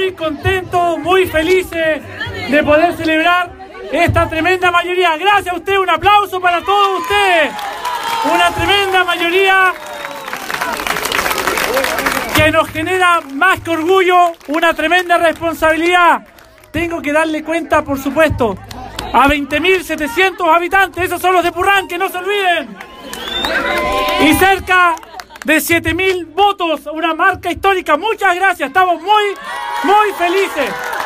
muy contentos, muy felices de poder celebrar esta tremenda mayoría. Gracias a usted, un aplauso para todos ustedes. Una tremenda mayoría que nos genera más que orgullo, una tremenda responsabilidad. Tengo que darle cuenta, por supuesto, a 20.700 habitantes, esos son los de Purranque, no se olviden. Y cerca de 7.000 votos, una marca histórica. Muchas gracias, estamos muy felices.